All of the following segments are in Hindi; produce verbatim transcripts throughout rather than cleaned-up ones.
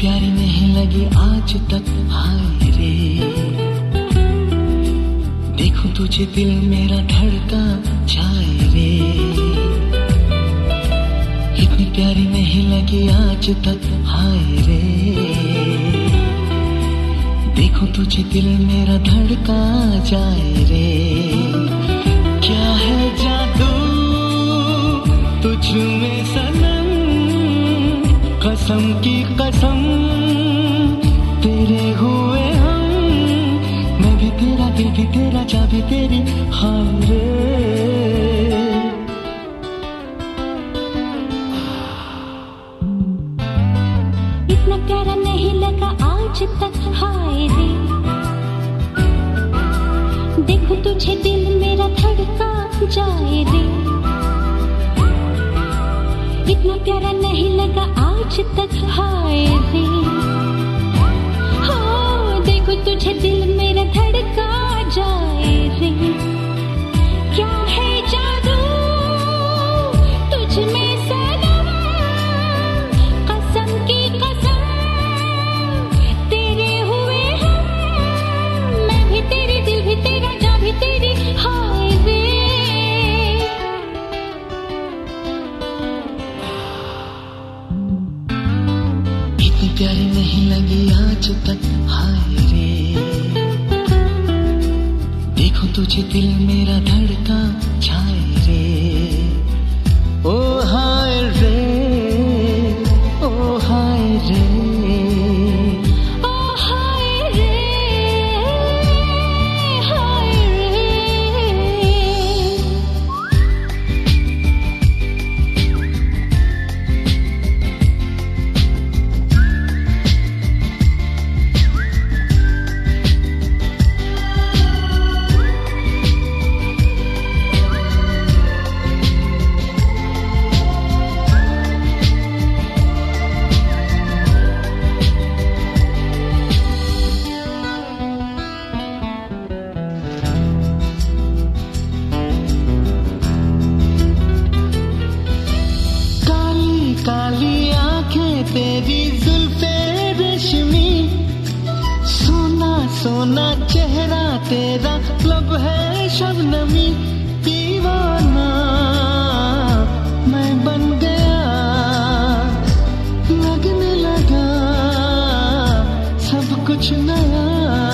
प्यारी नहीं लगी आज तक, हाय रे। देखूं तुझे दिल मेरा धड़का जाए रे। इतनी प्यारी नहीं लगी आज तक, हाय रे। देखूं तुझे दिल मेरा धड़का जाए रे। क्या है जादू तुझ में सनम, कसम की कसम तेरे हुए हम। मैं भी तेरा, दिल भी तेरा, जा भी तेरी, हाय रे। इतना प्यारा नहीं लगा आज तक, हाय रे। देखो तुझे दिल मेरा धड़का जाए रे। इतना प्यारा नहीं लगा आज तक, हाय रे। हो देखो तुझे दिल मेरा धड़का जाए रे। क्या है जादू तुझ में सनम, कसम की कसम तेरे हुए हम। मैं भी तेरी, दिल भी तेरा, जा भी तेरी, हाय रे। इतनी प्यारी नहीं लगी आज तक, हाय रे। देखो तुझे दिल मेरा धड़का जाए रे। ओ हाय रे, ओ हाय रे, ओ हाय रे, हाय रे। काली आंखें तेरी जुल्फे रेशमी, सोना सोना चेहरा तेरा, लब है शबनमी। दीवाना मैं बन गया, लगने लगा सब कुछ नया।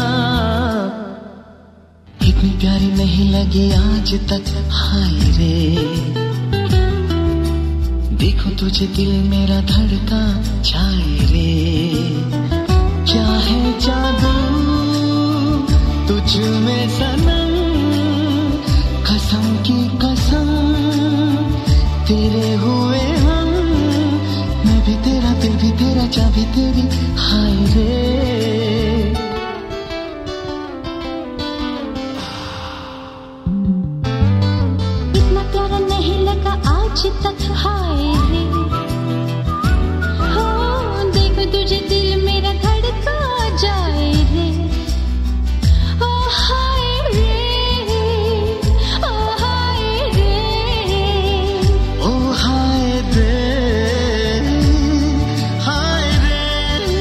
इतनी प्यारी नहीं लगी आज तक, हाय रे। देखो तुझे दिल मेरा धड़का जाए रे। क्या है जादू तुझ में सनम, कसम की कसम तेरे हुए हम। मैं भी तेरा, दिल भी तेरा, जा भी तेरी, हाय रे। इतना प्यारा नहीं लगा आज तक, हाय रे। हो देखो तुझे दिल मेरा धड़का जाए रे। ओ हाय रे, ओ हाय रे, ओ हाय रे, हाय रे।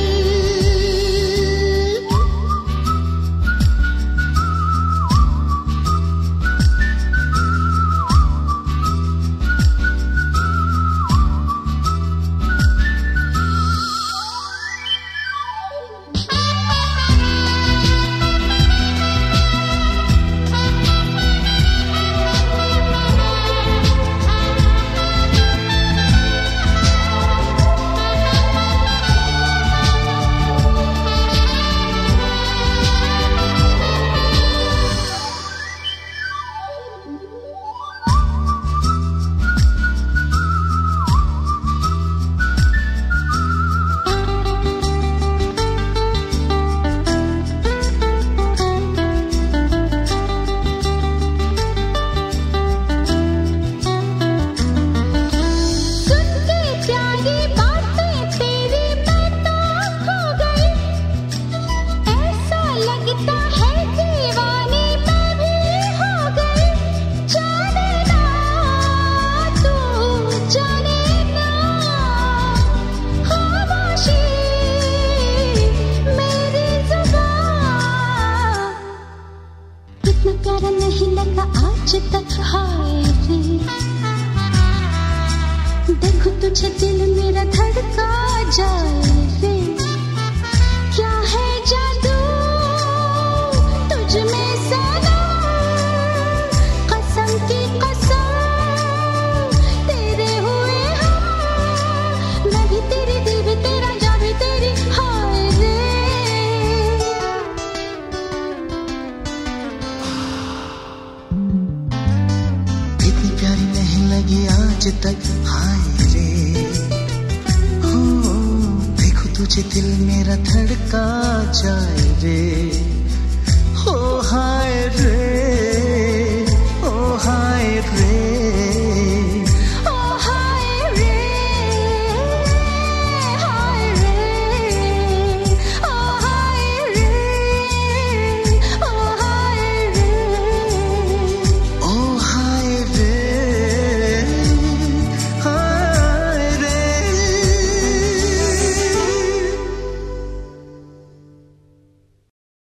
जाए रे, क्या है जादू तुझ में सनम, कसम की कसम तेरे हुए हम, मैं भी तेरी दिल भी तेरा जा भी तेरी हाय रे। इतनी प्यारी नहीं लगी आज तक हाय रे, हो देखो तुझे दिल मेरा धड़का जाए रे, हो हाय रे।